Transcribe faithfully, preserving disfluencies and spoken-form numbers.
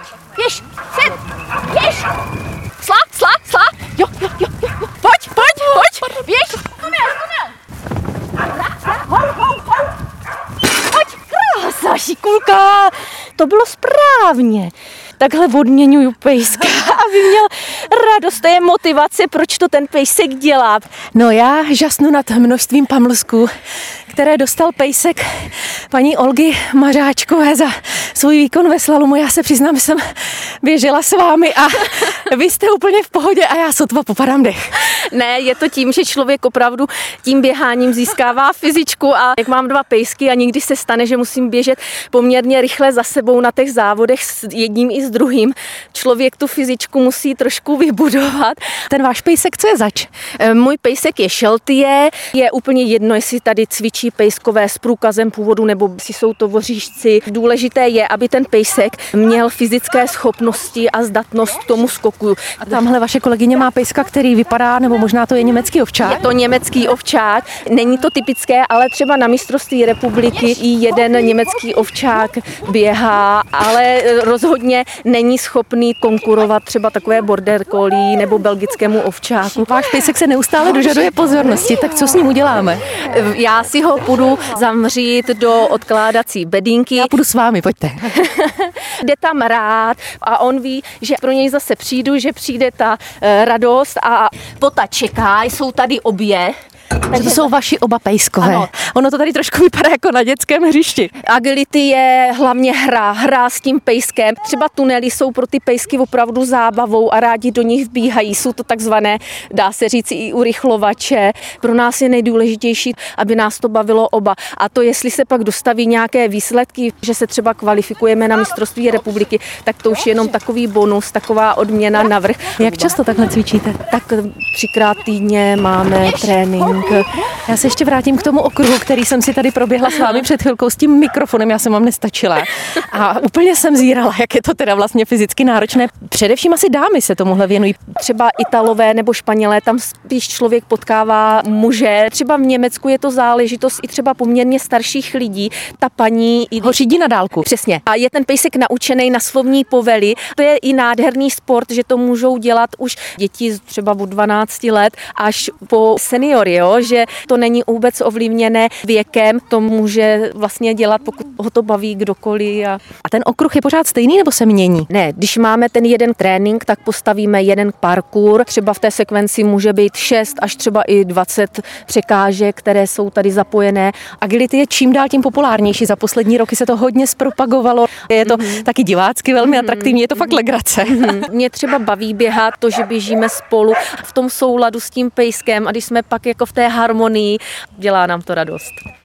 běž, sit, běž. Slá, slá, slá. Jo, jo, jo, jo. Pojď, pojď, pojď, běž. Tunel, tunel. Pojď, krása, šikulka. To bylo správně. Takhle odměňuju pejska, aby měl radost, to je motivace, proč to ten pejsek dělá. No já žasnu nad množstvím pamlsků, které dostal pejsek paní Olgy Mařáčkové za svůj výkon ve slalomu. Já se přiznám, že jsem běžela s vámi a vy jste úplně v pohodě a já sotva popadám dech. Ne, je to tím, že člověk opravdu tím běháním získává fyzičku a jak mám dva pejsky a někdy se stane, že musím běžet poměrně rychle za sebou na těch závodech s jedním i s druhým. Člověk tu fyzičku musí trošku vybudovat. Ten váš pejsek, co je zač? Můj pejsek je šeltie, je úplně jedno, jestli tady cvičí pejskové s průkazem původu nebo si jsou to voříšci. Důležité je, aby ten pejsek měl fyzické schopnosti a zdatnost k tomu skoku. A tamhle vaše kolegyně má pejska, který vypadá, nebo možná to je německý ovčák? Je to německý ovčák, není to typické, ale třeba na mistrovství republiky i jeden německý ovčák běhá, ale rozhodně není schopný konkurovat třeba takové border collie nebo belgickému ovčáku. Váš pejsek se neustále dožaduje pozornosti, tak co s ním uděláme? Já si ho půjdu zamřít do odkládací bedínky. Já půjdu s vámi, pojďte. Jde tam rád a on ví, že pro něj zase přijdu, že přijde ta radost a pota čeká, jsou tady obě. Takže to jsou vaši oba pejskové. Ano. Ono to tady trošku vypadá jako na dětském hřišti. Agility je hlavně hra, hra s tím pejskem. Třeba tunely jsou pro ty pejsky opravdu zábavou a rádi do nich vbíhají. Jsou to takzvané, dá se říct, i urychlovače. Pro nás je nejdůležitější, aby nás to bavilo oba. A to, jestli se pak dostaví nějaké výsledky, že se třeba kvalifikujeme na mistrovství republiky, tak to už je jenom takový bonus, taková odměna navrch. Jak často takhle cvičíte? Tak třikrát týdně máme trénink. Já se ještě vrátím k tomu okruhu, který jsem si tady proběhla s vámi před chvilkou s tím mikrofonem, já jsem vám nestačila. A úplně jsem zírala, jak je to teda vlastně fyzicky náročné. Především asi dámy se tomuhle věnují. Třeba Italové nebo Španělé, tam spíš člověk potkává muže. Třeba v Německu je to záležitost i třeba poměrně starších lidí. Ta paní ho řídí na dálku. Přesně. A je ten pejsek naučený na slovní povely. To je i nádherný sport, že to můžou dělat už děti třeba od dvanácti let až po seniory, jo? Že to není vůbec ovlivněné věkem, to může vlastně dělat, pokud ho to baví kdokoliv. A... a ten okruh je pořád stejný nebo se mění? Ne, když máme ten jeden trénink, tak postavíme jeden parkour. Třeba v té sekvenci může být šest až třeba i dvacet překážek, které jsou tady zapojené. Agility je čím dál tím populárnější. Za poslední roky se to hodně zpropagovalo. Je to mm-hmm. taky divácky velmi mm-hmm. atraktivní, je to fakt legrace. Mm-hmm. Mě třeba baví běhat to, že běžíme spolu v tom souladu s tím pejskem a když jsme pak jako v té harmonii, dělá nám to radost.